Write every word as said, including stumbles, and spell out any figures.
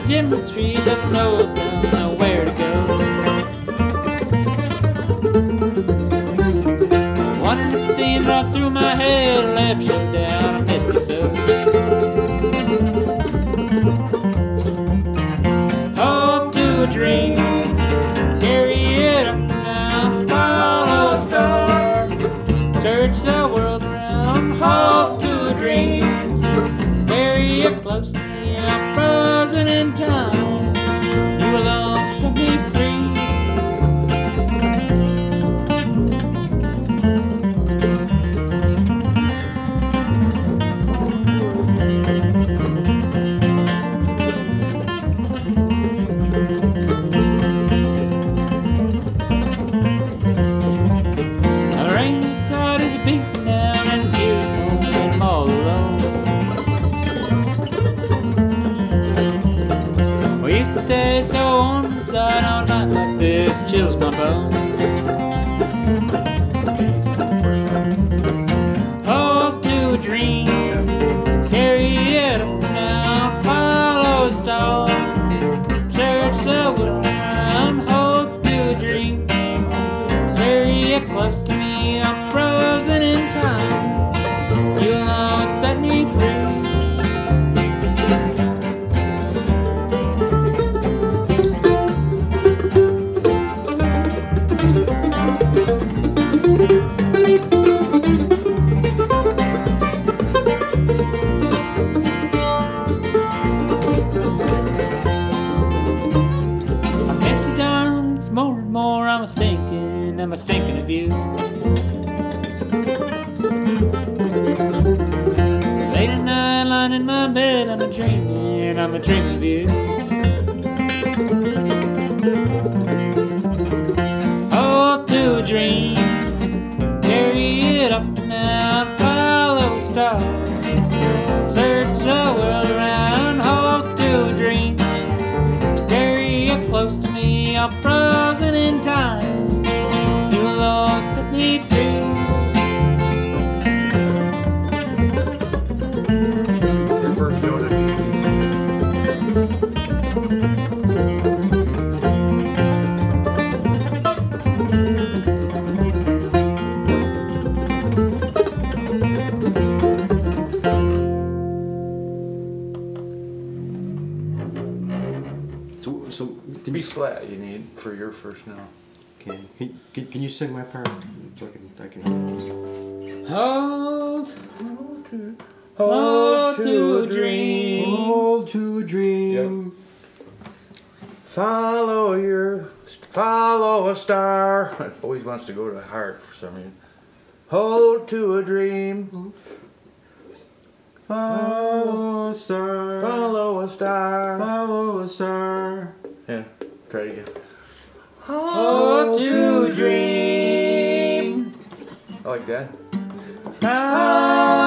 dim the street, doesn't know, doesn't know where to go. Wondering if the scenes right through my head, left shut down, I miss you so. Hold to a dream, carry it up now, follow a star, search the world around. Hold to a dream, carry it close to me, I'm frozen in time. You alone set me free. Stay so warm inside all night like this, chills my bones. Hold to a dream, carry it up now, follow a star, search the world around. Hold to a dream, carry it close to me, I'm frozen in time. You alone set me free. More and more I'm a thinking, I'm a thinking of you. Late at night, lying in my bed, I'm a dreaming, I'm a dreaming of you. Hold to a dream, carry it up now, follow a star, search the world around. Hold to a dream, carry it close to me, I'm frozen in time. You alone set me free. Your first note. So, so can Be you flat you need for your first note. can, can, can you sing my part so I can I can Hold, Hold to, hold to a dream. hold to a dream. Follow your, follow a star. It always wants to go to heart for some reason. Hold to a dream. Follow a star. Follow a star. Follow a star. Yeah, try it again. Hold to a dream. I like that. Hold